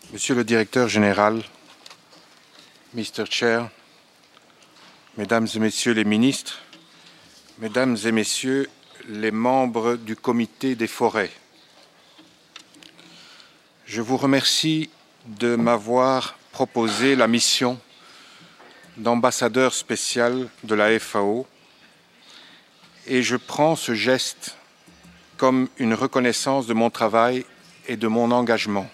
Monsieur le Directeur général, Mr. Chair, Mesdames et Messieurs les ministres, Mesdames et Messieurs les membres du Comité des forêts, je vous remercie de m'avoir proposé la mission d'ambassadeur spécial de la FAO et je prends ce geste comme une reconnaissance de mon travail et de mon engagement.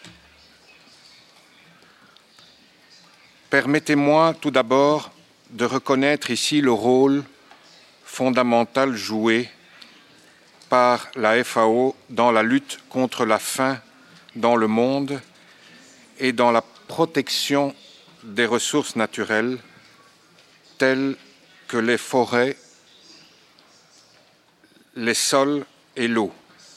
Permettez-moi tout d'abord de reconnaître ici le rôle fondamental joué par la FAO dans la lutte contre la faim dans le monde et dans la protection des ressources naturelles telles que les forêts, les sols et l'eau.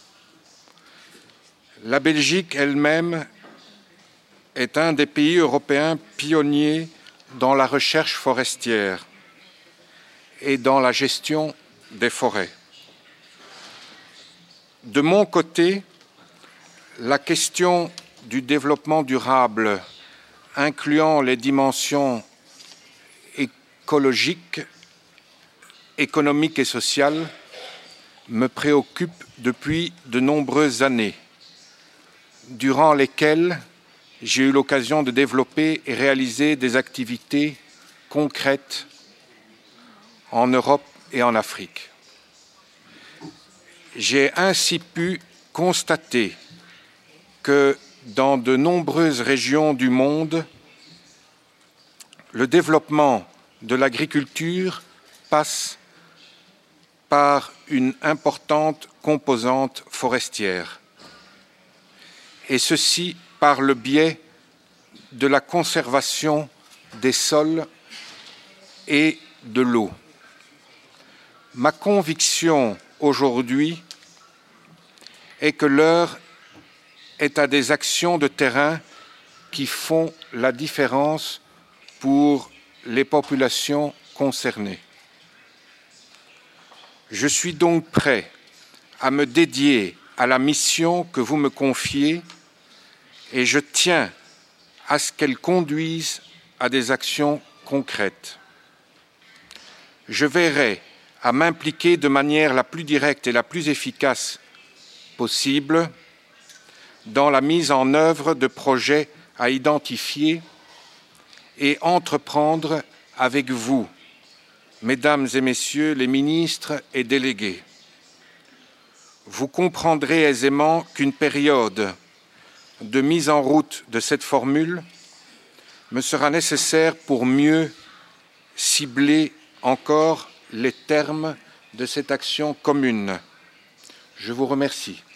La Belgique elle-même est un des pays européens pionniers dans la recherche forestière et dans la gestion des forêts. De mon côté, la question du développement durable, incluant les dimensions écologiques, économiques et sociales, me préoccupe depuis de nombreuses années, durant lesquelles j'ai eu l'occasion de développer et réaliser des activités concrètes en Europe et en Afrique. J'ai ainsi pu constater que dans de nombreuses régions du monde, le développement de l'agriculture passe par une importante composante forestière, et ceci par le biais de la conservation des sols et de l'eau. Ma conviction aujourd'hui est que l'heure est à des actions de terrain qui font la différence pour les populations concernées. Je suis donc prêt à me dédier à la mission que vous me confiez et je tiens à ce qu'elle conduise à des actions concrètes. Je veillerai à m'impliquer de manière la plus directe et la plus efficace possible dans la mise en œuvre de projets à identifier et entreprendre avec vous, Mesdames et Messieurs les ministres et délégués. Vous comprendrez aisément qu'une période de mise en route de cette formule me sera nécessaire pour mieux cibler encore les termes de cette action commune. Je vous remercie.